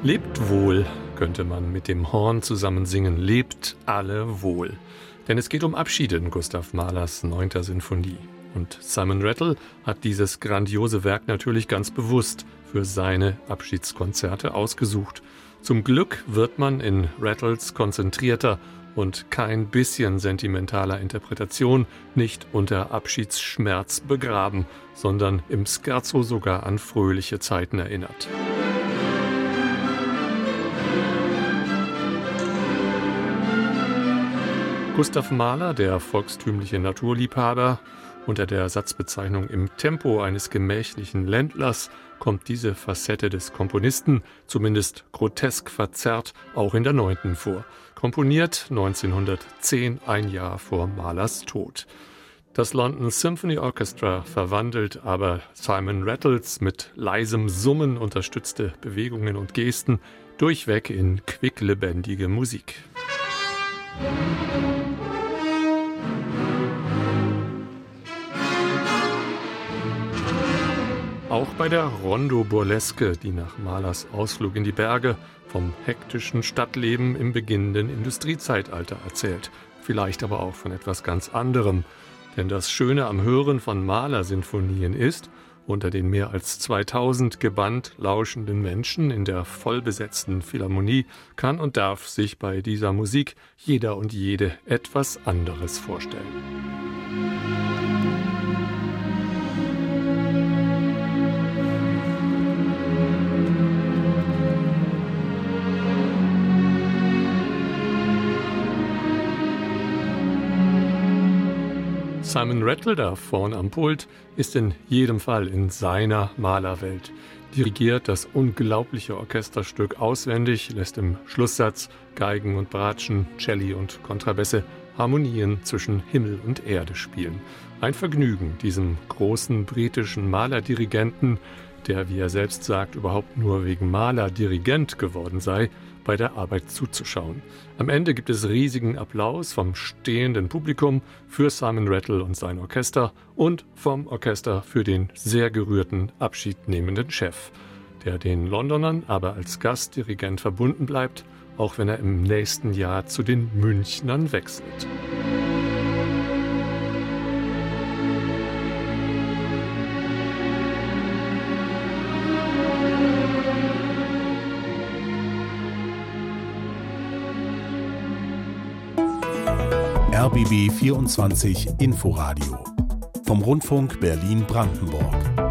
Lebt wohl, könnte man mit dem Horn zusammen singen. Lebt alle wohl. Denn es geht um Abschiede in Gustav Mahlers 9. Sinfonie. Und Simon Rattle hat dieses grandiose Werk natürlich ganz bewusst für seine Abschiedskonzerte ausgesucht. Zum Glück wird man in Rattles konzentrierter und kein bisschen sentimentaler Interpretation nicht unter Abschiedsschmerz begraben, sondern im Scherzo sogar an fröhliche Zeiten erinnert. Gustav Mahler, der volkstümliche Naturliebhaber, unter der Satzbezeichnung im Tempo eines gemächlichen Ländlers kommt diese Facette des Komponisten, zumindest grotesk verzerrt, auch in der 9. vor. Komponiert 1910, ein Jahr vor Mahlers Tod. Das London Symphony Orchestra verwandelt aber Simon Rattles mit leisem Summen unterstützte Bewegungen und Gesten durchweg in quicklebendige Musik. Auch bei der Rondo Burlesque, die nach Mahlers Ausflug in die Berge vom hektischen Stadtleben im beginnenden Industriezeitalter erzählt. Vielleicht aber auch von etwas ganz anderem. Denn das Schöne am Hören von Mahler-Sinfonien ist, unter den mehr als 2000 gebannt lauschenden Menschen in der vollbesetzten Philharmonie kann und darf sich bei dieser Musik jeder und jede etwas anderes vorstellen. Simon Rattle, da vorn am Pult, ist in jedem Fall in seiner Malerwelt. Dirigiert das unglaubliche Orchesterstück auswendig, lässt im Schlusssatz Geigen und Bratschen, Celli und Kontrabässe Harmonien zwischen Himmel und Erde spielen. Ein Vergnügen, diesem großen britischen Malerdirigenten, der, wie er selbst sagt, überhaupt nur wegen Mahler Dirigent geworden sei, bei der Arbeit zuzuschauen. Am Ende gibt es riesigen Applaus vom stehenden Publikum für Simon Rattle und sein Orchester und vom Orchester für den sehr gerührten abschiednehmenden Chef, der den Londonern aber als Gastdirigent verbunden bleibt, auch wenn er im nächsten Jahr zu den Münchnern wechselt. RBB 24 Inforadio vom Rundfunk Berlin-Brandenburg.